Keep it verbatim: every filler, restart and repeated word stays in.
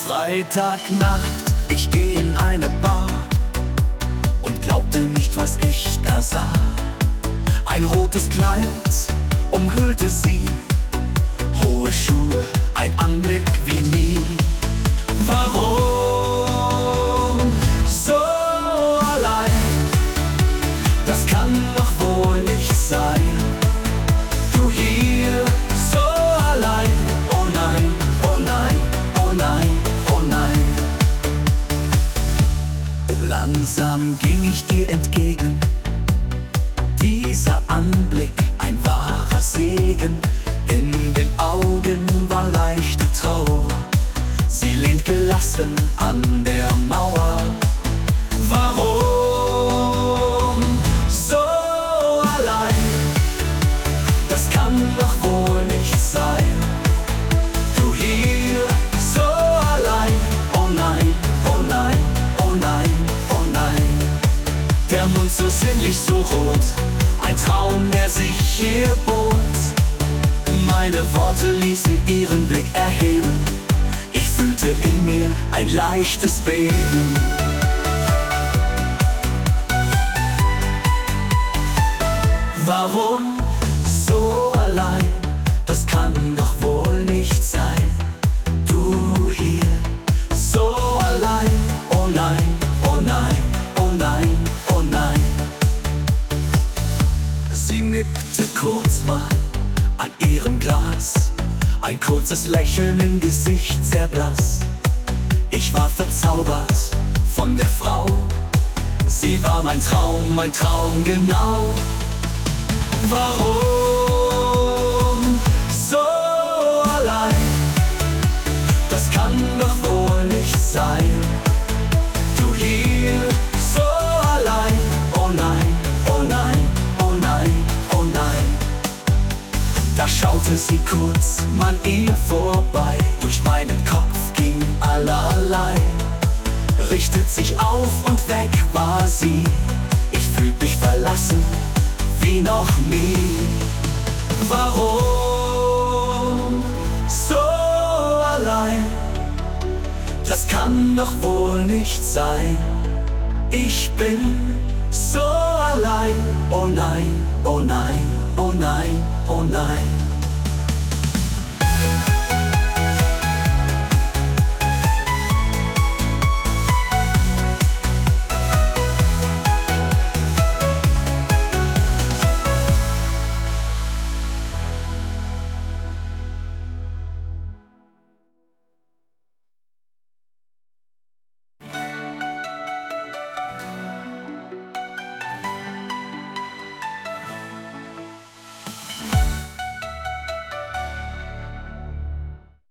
Freitagnacht, ich geh in eine Bar und glaubte nicht, was ich da sah. Ein rotes Kleid umhüllte sie, hohe Schuhe, ein Anblick wie nie. Warum so allein? Das kann doch wohl nicht sein. Du hier so allein, oh nein, oh nein, oh nein, oh nein. Langsam ging ich ihr entgegen, dieser Anblick ein wahrer Segen. In den Augen war leichte Trauer, sie lehnt gelassen an der Mauer. Warum so allein? Das kann doch wohl nicht sein. Du hier so allein, oh nein, oh nein, oh nein, oh nein. Der Mund so sinnlich, so rot, ein Traum, der sich hier bot. Meine Worte ließen ihren Blick erheben, ich fühlte in mir ein leichtes Beben. Warum so allein? Das kann doch wohl nicht sein. Du hier so allein, oh nein, oh nein, oh nein, oh nein. Sie nickte kurz mal an ihrem Glas, ein kurzes Lächeln im Gesicht, sehr blass. Ich war verzaubert von der Frau, sie war mein Traum, mein Traum genau. Warum so allein? Das kann doch wohl nicht sein. Du hier so allein, oh nein, oh nein, oh nein, oh nein. Da schaute sie kurz an ihr vorbei, durch meinen Kopf ging allerlei. Richtet sich auf und weg war sie, ich fühlte mich verlassen wie noch nie. Warum so allein? Das kann doch wohl nicht sein. Ich bin so allein, oh nein, oh nein, oh nein, oh nein.